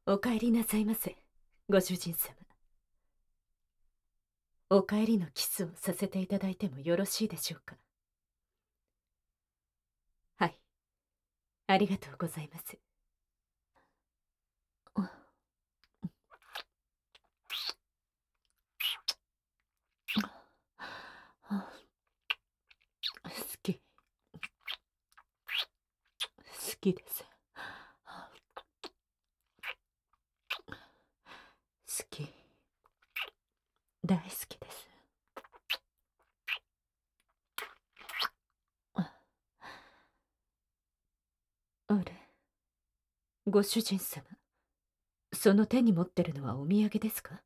お帰りなさいませ、ご主人様。お帰りのキスをさせていただいてもよろしいでしょうか。はい、ありがとうございます。好き、好きです。好き、大好きです。あれ、ご主人様、その手に持ってるのはお土産ですか？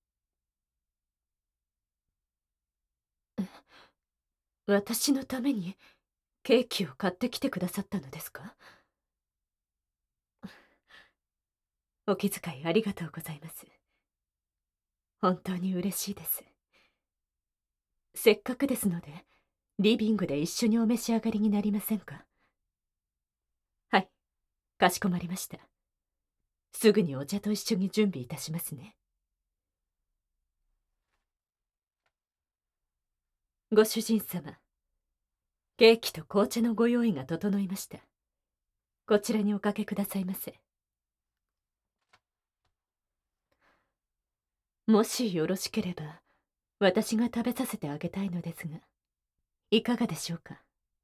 私のためにケーキを買ってきてくださったのですか？お気遣いありがとうございます。本当に嬉しいです。せっかくですので、リビングで一緒にお召し上がりになりませんか？はい、かしこまりました。すぐにお茶と一緒に準備いたしますね。ご主人様、ケーキと紅茶のご用意が整いました。こちらにおかけくださいませ。もしよろしければ、私が食べさせてあげたいのですが、いかがでしょうか？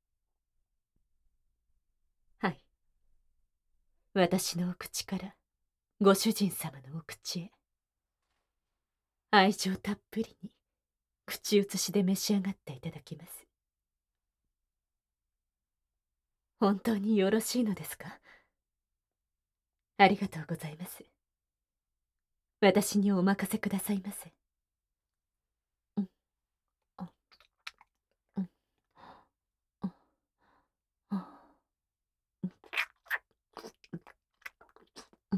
はい、私のお口からご主人様のお口へ、愛情たっぷりに口移しで召し上がっていただきます。本当によろしいのですか？ありがとうございます。私にお任せくださいませ。うん、あ、うん、あ、あ、うん、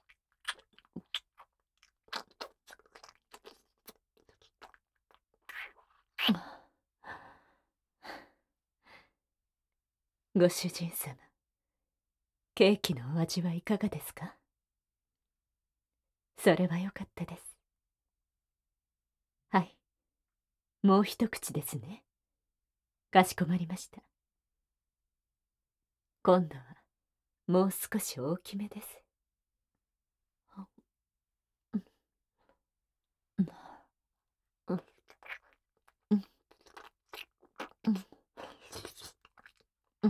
あ、ご主人様、ケーキのお味はいかがですか？それはよかったです。はい、もう一口ですね。かしこまりました。今度はもう少し大きめです。あ、うん、うん、うん、うん、うん、うん、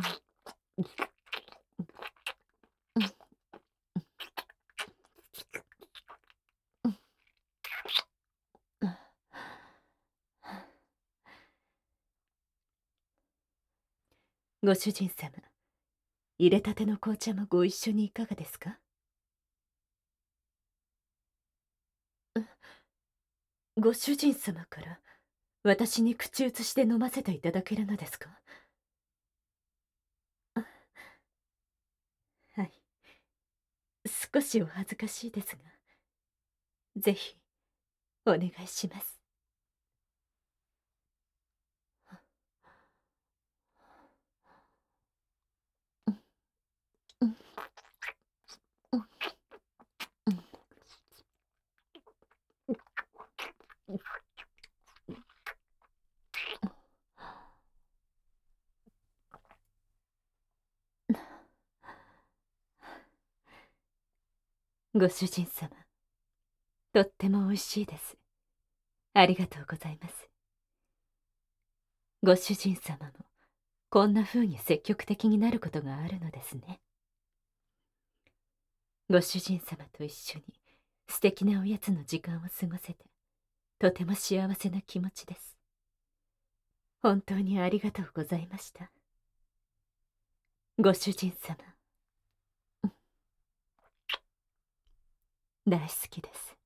うん、うん。ご主人様、入れたての紅茶もご一緒にいかがですか？ご主人様から私に口移しで飲ませていただけるのですか？はい、少しお恥ずかしいですが、ぜひお願いします。うん、うん、うん、うん、ご主人様、とっても美味しいです。ありがとうございます。ご主人様もこんな風に積極的になることがあるのですね。ご主人様と一緒に素敵なおやつの時間を過ごせて、とても幸せな気持ちです。本当にありがとうございました。ご主人様、大好きです。